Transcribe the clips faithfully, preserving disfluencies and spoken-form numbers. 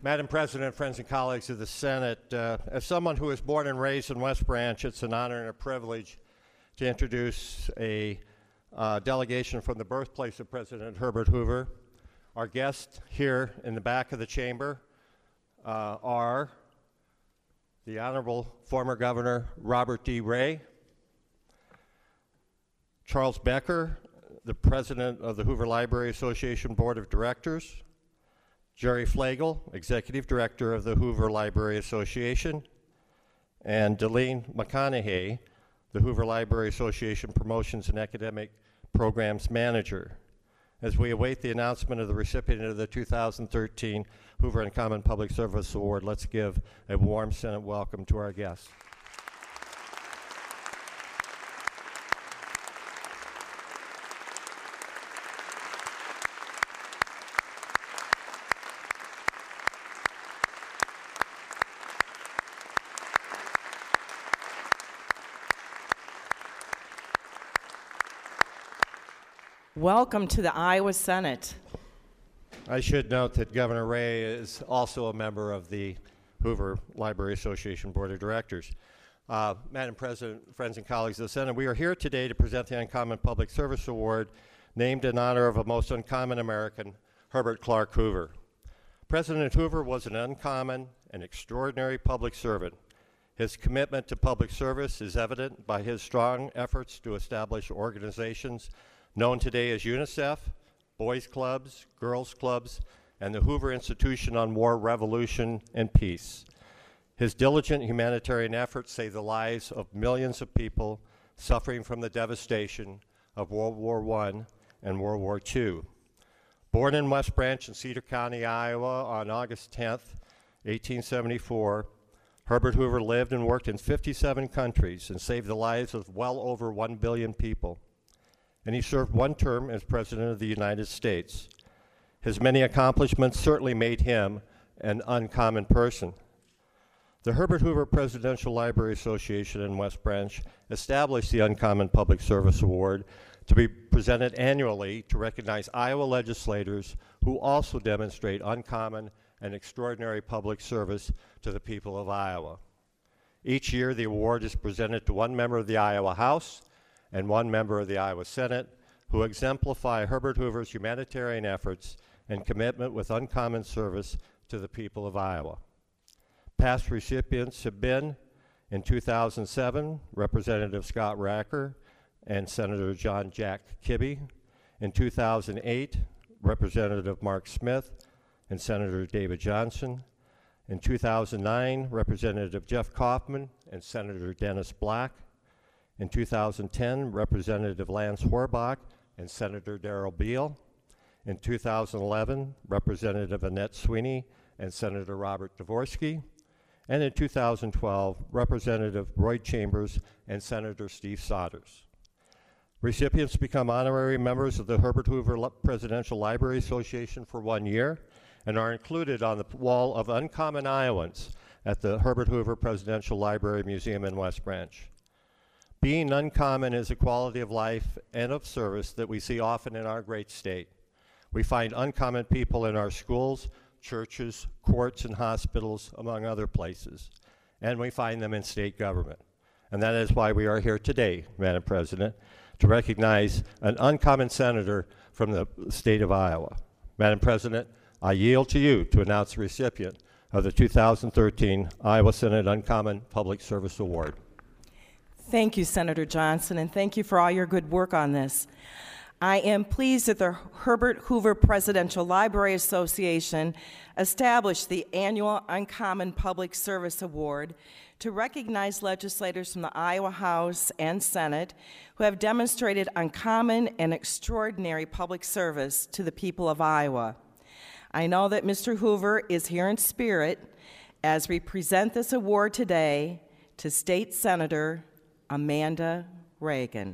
Madam President, friends and colleagues of the Senate, uh, as someone who was born and raised in West Branch, it's an honor and a privilege to introduce a uh, delegation from the birthplace of President Herbert Hoover. Our guests here in the back of the chamber uh, are the Honorable former Governor Robert D. Ray, Charles Becker, the President of the Hoover Library Association Board of Directors, Jerry Flagle, Executive Director of the Hoover Library Association, and Delene McConaughey, the Hoover Library Association Promotions and Academic Programs Manager. As we await the announcement of the recipient of the two thousand thirteen Hoover Uncommon Public Service Award, let's give a warm Senate welcome to our guests. Welcome to the Iowa Senate. I should note that Governor Ray is also a member of the Hoover Library Association Board of Directors. Uh, Madam President, friends and colleagues of the Senate, we are here today to present the Uncommon Public Service Award named in honor of a most uncommon American, Herbert Clark Hoover. President Hoover was an uncommon and extraordinary public servant. His commitment to public service is evident by his strong efforts to establish organizations known today as UNICEF, Boys Clubs, Girls Clubs, and the Hoover Institution on War, Revolution, and Peace. His diligent humanitarian efforts save the lives of millions of people suffering from the devastation of World War One and World War Two. Born in West Branch in Cedar County, Iowa on August tenth, eighteen seventy-four, Herbert Hoover lived and worked in fifty-seven countries and saved the lives of well over one billion people. And he served one term as President of the United States. His many accomplishments certainly made him an uncommon person. The Herbert Hoover Presidential Library Association in West Branch established the Uncommon Public Service Award to be presented annually to recognize Iowa legislators who also demonstrate uncommon and extraordinary public service to the people of Iowa. Each year, the award is presented to one member of the Iowa House and one member of the Iowa Senate who exemplify Herbert Hoover's humanitarian efforts and commitment with uncommon service to the people of Iowa. Past recipients have been, in two thousand seven, Representative Scott Racker and Senator John Jack Kibbe. In two thousand eight, Representative Mark Smith and Senator David Johnson. In two thousand nine, Representative Jeff Kaufman and Senator Dennis Black. In two thousand ten, Representative Lance Horbach and Senator Darrell Beal. In two thousand eleven, Representative Annette Sweeney and Senator Robert Dvorsky. And in two thousand twelve, Representative Roy Chambers and Senator Steve Sodders. Recipients become honorary members of the Herbert Hoover Presidential Library Association for one year and are included on the wall of Uncommon Iowans at the Herbert Hoover Presidential Library Museum in West Branch. Being uncommon is a quality of life and of service that we see often in our great state. We find uncommon people in our schools, churches, courts, and hospitals, among other places. And we find them in state government. And that is why we are here today, Madam President, to recognize an uncommon senator from the state of Iowa. Madam President, I yield to you to announce the recipient of the two thousand thirteen Iowa Senate Uncommon Public Service Award. Thank you, Senator Johnson, and thank you for all your good work on this. I am pleased that the Herbert Hoover Presidential Library Association established the annual Uncommon Public Service Award to recognize legislators from the Iowa House and Senate who have demonstrated uncommon and extraordinary public service to the people of Iowa. I know that Mister Hoover is here in spirit as we present this award today to State Senator Amanda Reagan.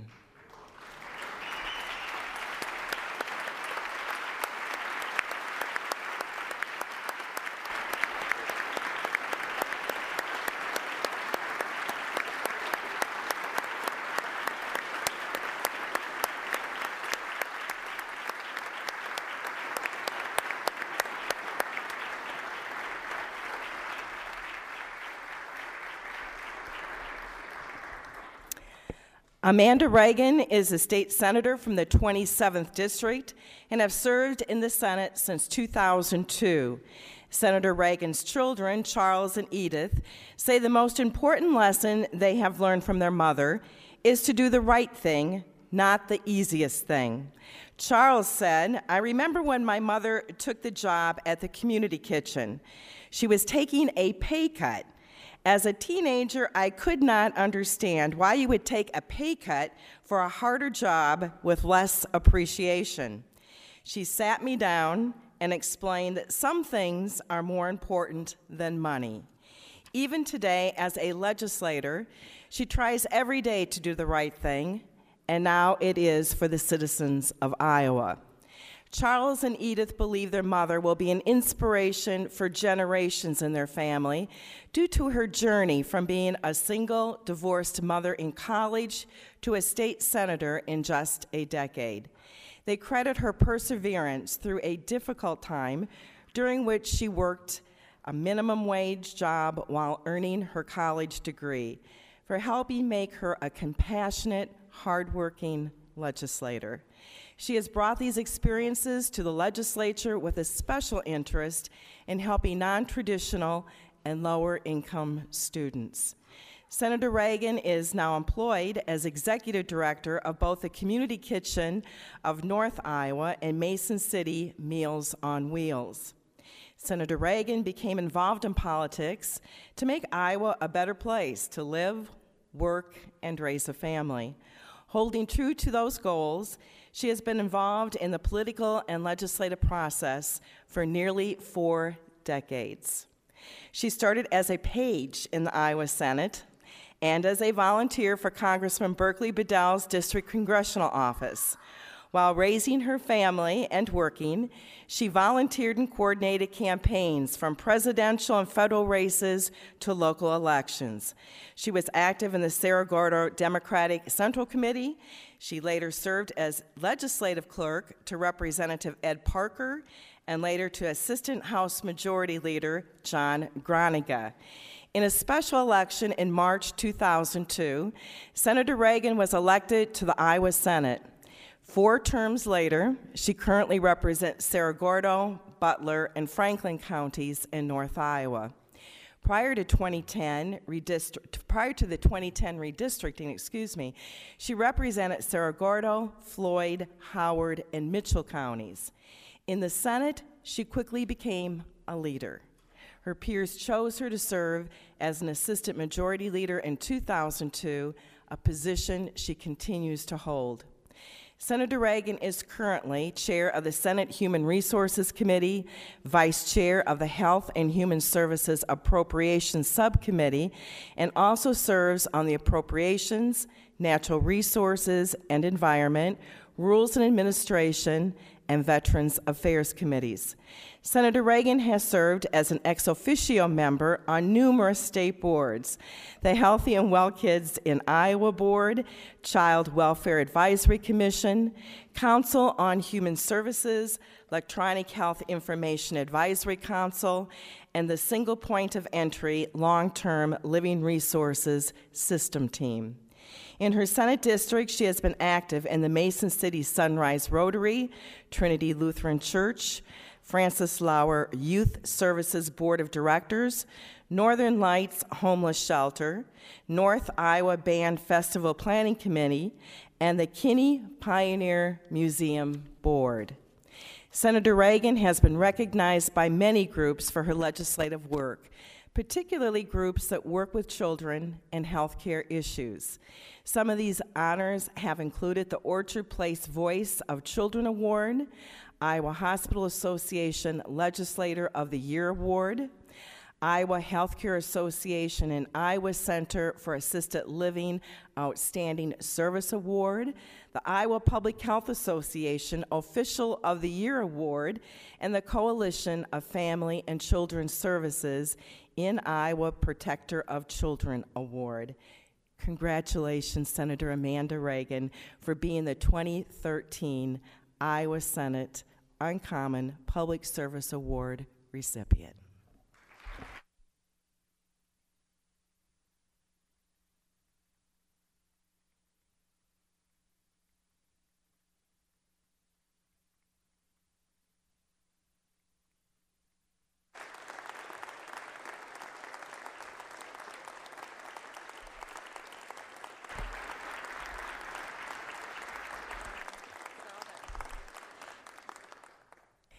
Amanda Reagan is a state senator from the twenty-seventh District and has served in the Senate since two thousand two. Senator Reagan's children, Charles and Edith, say the most important lesson they have learned from their mother is to do the right thing, not the easiest thing. Charles said, "I remember when my mother took the job at the community kitchen. She was taking a pay cut. As a teenager, I could not understand why you would take a pay cut for a harder job with less appreciation. She sat me down and explained that some things are more important than money. Even today, as a legislator, she tries every day to do the right thing, and now it is for the citizens of Iowa." Charles and Edith believe their mother will be an inspiration for generations in their family due to her journey from being a single, divorced mother in college to a state senator in just a decade. They credit her perseverance through a difficult time during which she worked a minimum wage job while earning her college degree for helping make her a compassionate, hardworking legislator. She has brought these experiences to the legislature with a special interest in helping non-traditional and lower-income students. Senator Reagan is now employed as executive director of both the Community Kitchen of North Iowa and Mason City Meals on Wheels. Senator Reagan became involved in politics to make Iowa a better place to live, work, and raise a family. Holding true to those goals, she has been involved in the political and legislative process for nearly four decades. She started as a page in the Iowa Senate and as a volunteer for Congressman Berkeley Bedell's district congressional office. While raising her family and working, she volunteered and coordinated campaigns from presidential and federal races to local elections. She was active in the Cerro Gordo Democratic Central Committee. She later served as legislative clerk to Representative Ed Parker and later to Assistant House Majority Leader John Groniga. In a special election in March two thousand two, Senator Reagan was elected to the Iowa Senate. Four terms later, she currently represents Cerro Gordo, Butler, and Franklin counties in North Iowa. Prior to twenty ten, redistrict, prior to the twenty ten redistricting, excuse me, she represented Cerro Gordo, Floyd, Howard, and Mitchell counties. In the Senate, she quickly became a leader. Her peers chose her to serve as an assistant majority leader in two thousand two, a position she continues to hold. Senator Reagan is currently chair of the Senate Human Resources Committee, vice chair of the Health and Human Services Appropriations Subcommittee, and also serves on the Appropriations, Natural Resources and Environment, Rules and Administration, and Veterans Affairs Committees. Senator Reagan has served as an ex officio member on numerous state boards: the Healthy and Well Kids in Iowa Board, Child Welfare Advisory Commission, Council on Human Services, Electronic Health Information Advisory Council, and the Single Point of Entry Long-Term Living Resources System Team. In her Senate district, she has been active in the Mason City Sunrise Rotary, Trinity Lutheran Church, Francis Lauer Youth Services Board of Directors, Northern Lights Homeless Shelter, North Iowa Band Festival Planning Committee, and the Kinney Pioneer Museum Board. Senator Reagan has been recognized by many groups for her legislative work, particularly groups that work with children and healthcare issues. Some of these honors have included the Orchard Place Voice of Children Award, Iowa Hospital Association Legislator of the Year Award, Iowa Healthcare Association and Iowa Center for Assisted Living Outstanding Service Award, the Iowa Public Health Association Official of the Year Award, and the Coalition of Family and Children's Services in Iowa Protector of Children Award. Congratulations, Senator Amanda Reagan, for being the twenty thirteen Iowa Senate Uncommon Public Service Award recipient.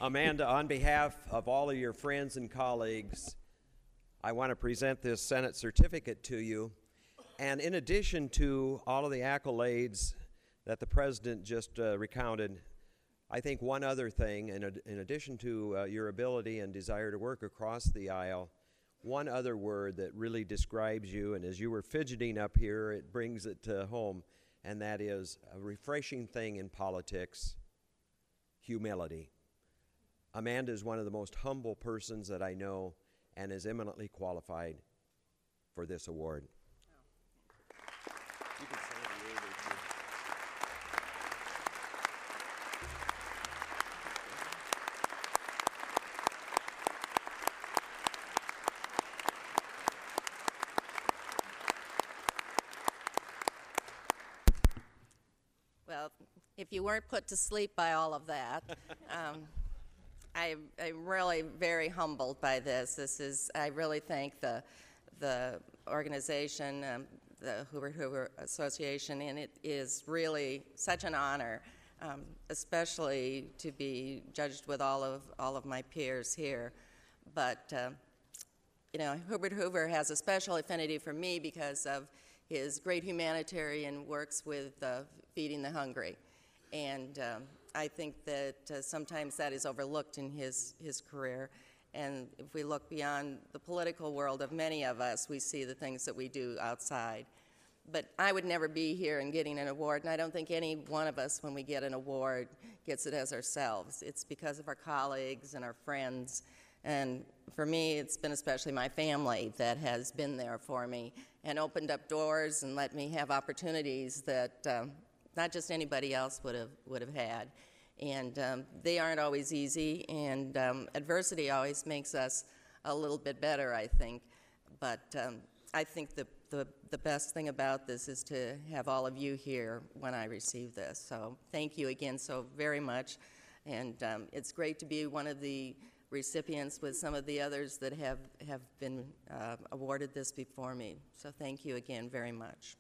Amanda, on behalf of all of your friends and colleagues, I want to present this Senate certificate to you. And in addition to all of the accolades that the President just uh, recounted, I think one other thing, in, ad in addition to uh, your ability and desire to work across the aisle, one other word that really describes you, and as you were fidgeting up here, it brings it to home, and that is a refreshing thing in politics: humility. Amanda is one of the most humble persons that I know and is eminently qualified for this award. You can say it here, if you- Well, if you weren't put to sleep by all of that, um, I, I'm really very humbled by this. This is, I really thank the, the organization, um, the Hoover Hoover Association, and it is really such an honor, um, especially to be judged with all of, all of my peers here. But, uh, you know, Herbert Hoover has a special affinity for me because of his great humanitarian works with uh, feeding the hungry. And um, I think that uh, sometimes that is overlooked in his, his career. And if we look beyond the political world of many of us, we see the things that we do outside. But I would never be here and getting an award, and I don't think any one of us, when we get an award, gets it as ourselves. It's because of our colleagues and our friends. And for me, it's been especially my family that has been there for me and opened up doors and let me have opportunities that um, not just anybody else would have would have had. And um, they aren't always easy, and um, adversity always makes us a little bit better, I think. But um, I think the, the, the best thing about this is to have all of you here when I receive this. So thank you again so very much. And um, it's great to be one of the recipients with some of the others that have, have been uh, awarded this before me. So thank you again very much.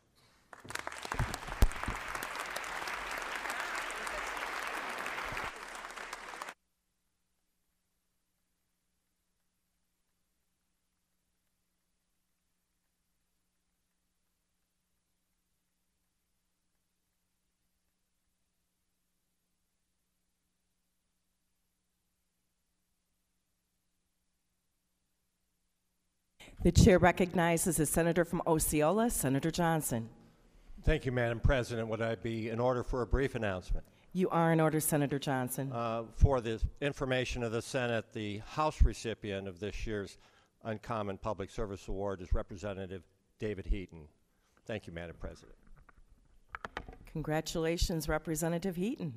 The chair recognizes the senator from Osceola, Senator Johnson. Thank you, Madam President. Would I be in order for a brief announcement? You are in order, Senator Johnson. Uh, for the information of the Senate, the House recipient of this year's Uncommon Public Service Award is Representative David Heaton. Thank you, Madam President. Congratulations, Representative Heaton.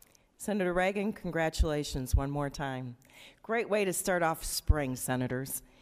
Senator Reagan, congratulations one more time. Great way to start off spring, senators.